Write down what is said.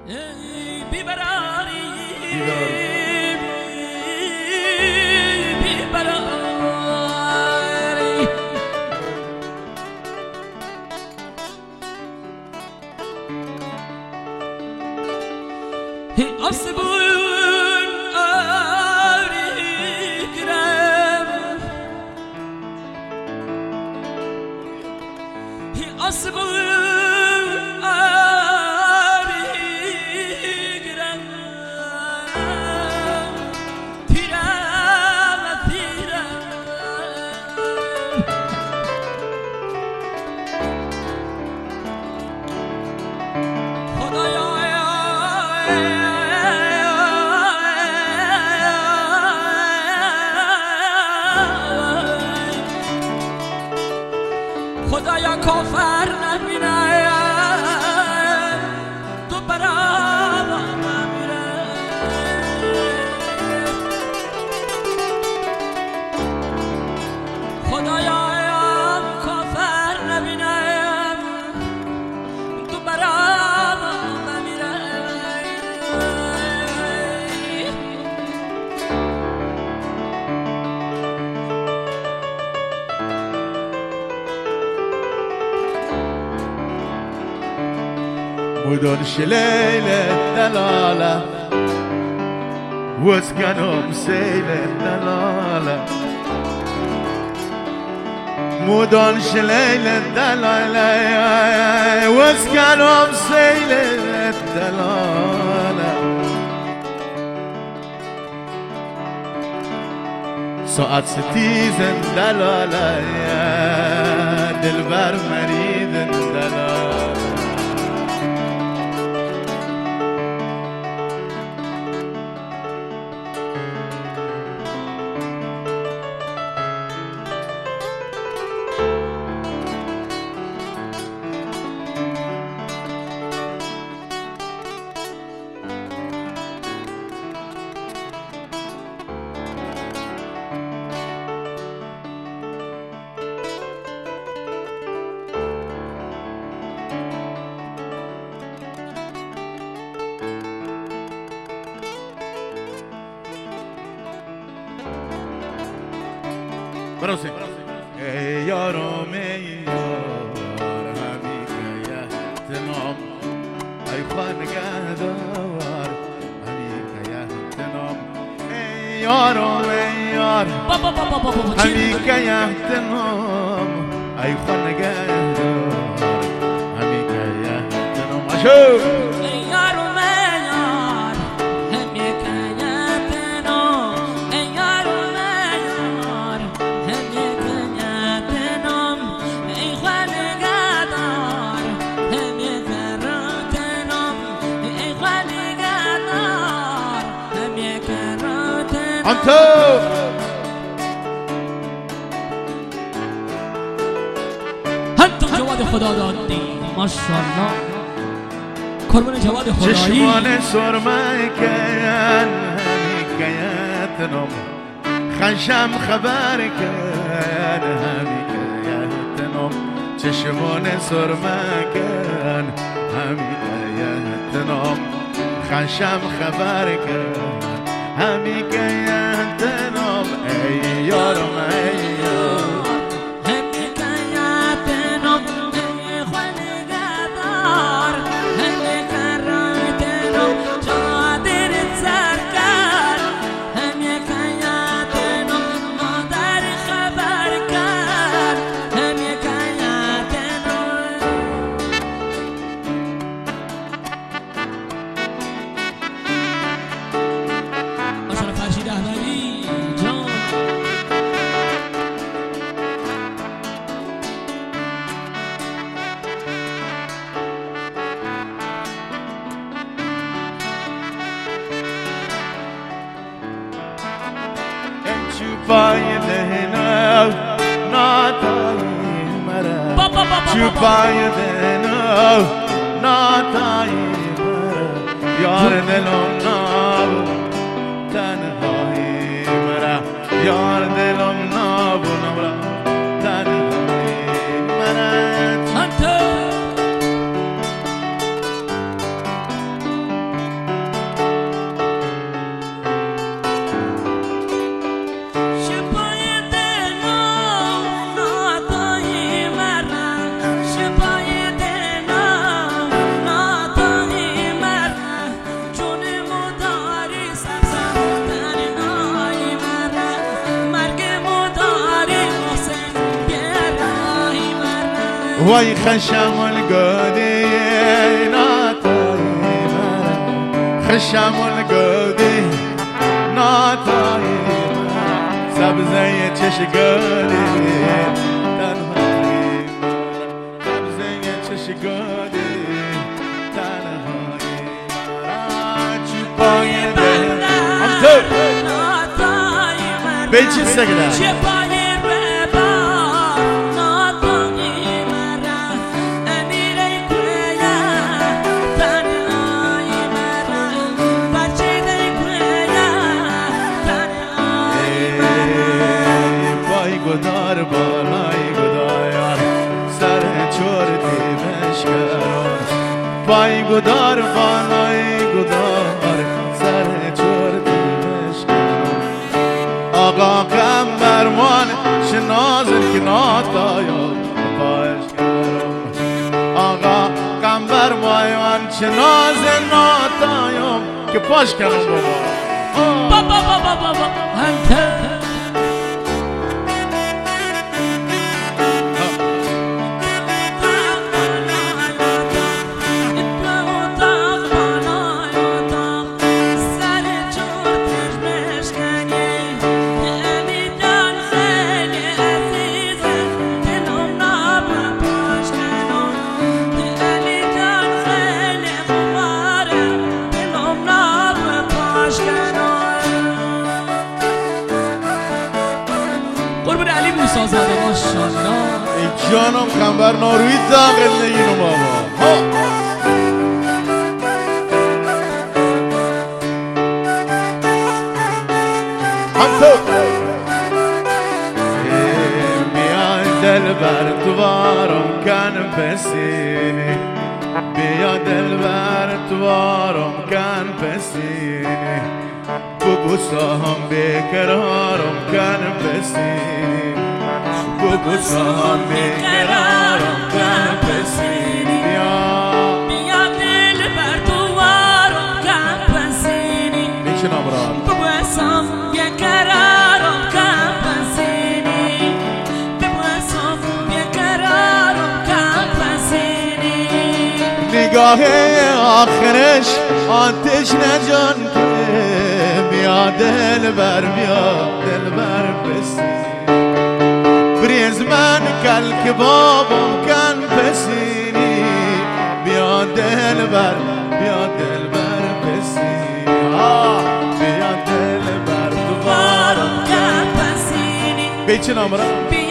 بیبراری آسبون آریگرم آسبون آریگرم پیرم پیرم خدایا خدایا کافر نبینم تو برام نمیره خدایا کافر نبینم تو برام نمیره مدنش ليل الدلالة واسكنهم سيل الدلالة مدنش ليل الدلالة واسكنهم سيل الدلالة ساعت ستيز الدلالة يا دلبر مريد الدلالة برو ای یارم ای یار همیشه یهتنام ای خانگهدار همیشه یهتنام ای یارم ای یار همیشه یهتنام ای خانگهدار همیشه یهتنام اشو انتو انتو جواد خدا دادی ماشاءالله قربون جواد خدایی چشمان سرمه کن همیکیتنم خشم خبر کن همیکیتنم چشمان سرمه کن همیکیتنم خشم خبر کن همیکیتنم ای یارم ای یار همیکیتنم ای خانگهدار همیکرایتنم چادرت سر کن همیکیتنم مادر خبر کن همیکیتنم فرشید احمدی جان چوبای دهنو ناتایی مرا چوبای دهنو ناتایی مرا یار دلم نابو تنهایی مرا یار دلم نابو مرا تنهایی مرا وای خشم الگودی ناتایی مرا خشم الگودی ناتایی مرا سبزه چشگادی تنهایی مرا سبزه چشگادی تنهایی مرا چوبای دل بیچی سگده گدار بالای گدایان سر چور دیمش کرد پای گدار بالای گدار سر چور دیمش کرد آقا کمبرمان شنازن که ناتایم پایش کرد آقا کمبرمان شنازن ناتایم که پاش کرد بابا قربون علی موسی زاده ماشاءالله ای جانم کمبر ناروی داغل نگینو بابا هم تو بیا دل بر دوارم کن پسینی بیا دل بر دوارم کن پسینی ببوسم بیقرارم کن پسینی ببوسم بیقرارم کن پسینی بیا دل بر دوارم کن پسینی بیچه نامران ببوسم بیقرارم کن پسینی ببوسم بیقرارم کن پسینی نگاه آخرش آتش نجان که بیا دل بر پسینی بریز من کل که بابم کن پسینی بیا دل بر پسینی بیا دل بر دوارم کن پسینی بیچه نامران